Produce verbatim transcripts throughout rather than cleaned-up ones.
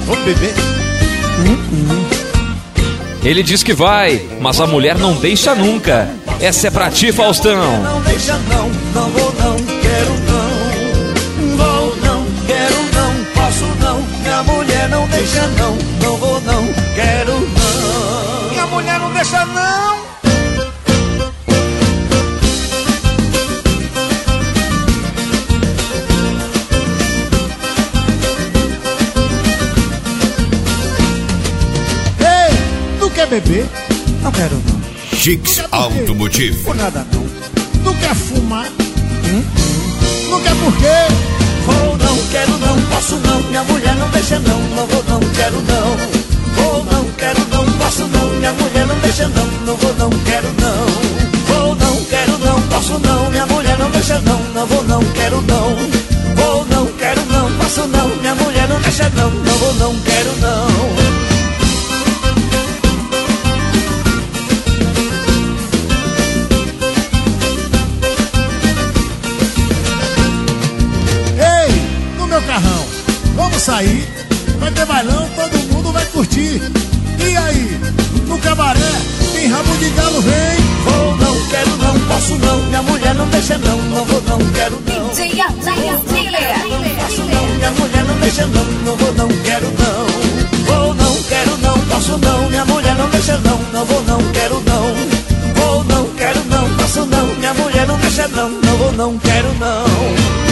Vamos beber? Hum, hum. Ele diz que vai, mas a mulher não deixa nunca. Essa é pra ti, Faustão. Não deixa não, não vou não, quero não. Vou não, quero não, posso não. Minha mulher não deixa não, não vou não, quero não. Minha mulher não deixa não. Quer beber? Não quero não. Chicks Automotivo. Por nada não. Não quer fumar? Hum? Não quer por quê? Vou não, quero não, posso não. Minha mulher não deixa não, não vou não, quero não. Vou não, quero não, posso não. Minha mulher não deixa não, não vou não, quero não. Vou não, quero não, posso não. Minha mulher não deixa não, não vou não, quero não. Vou não, quero não, posso não. Minha mulher não deixa não, não vou não, quero não. Carrão, vamos sair, vai ter bailão, todo mundo vai curtir. E aí, no cabaré, tem rabo de galo, vem. Vou não, quero não, posso não. Minha mulher não deixa não, não vou não, quero não. Posso não, minha mulher não deixa não, não vou não, quero não. Vou não, quero não, posso não. Minha mulher não deixa não, não vou não, quero não. Vou não, quero não, posso não. Minha mulher não deixa não, não vou não, quero não.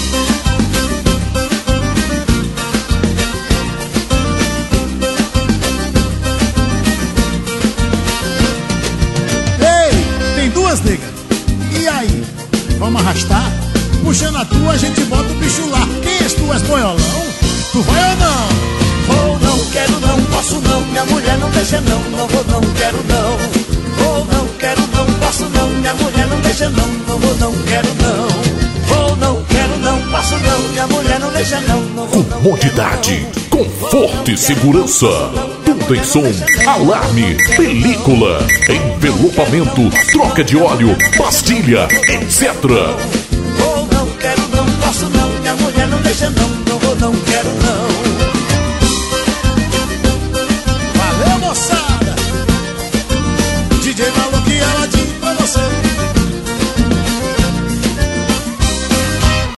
Duas negas, e aí? Vamos arrastar? Puxando a tua, a gente bota o bicho lá. Quem és tu? És boiolão? Tu vai ou não? Vou não, quero não, posso não. Minha mulher não deixa não, não vou não, quero não. Vou não, quero não, posso não. Minha mulher não deixa não, não vou não, quero não. Vou não, quero não, posso não. Minha mulher não deixa não, não vou não. Comodidade, conforto e segurança. Tudo em som, alarme, película, envelopamento, troca de óleo, pastilha, etcétera. Vou não, quero não, posso não. Minha mulher não deixa não, não vou não, quero não.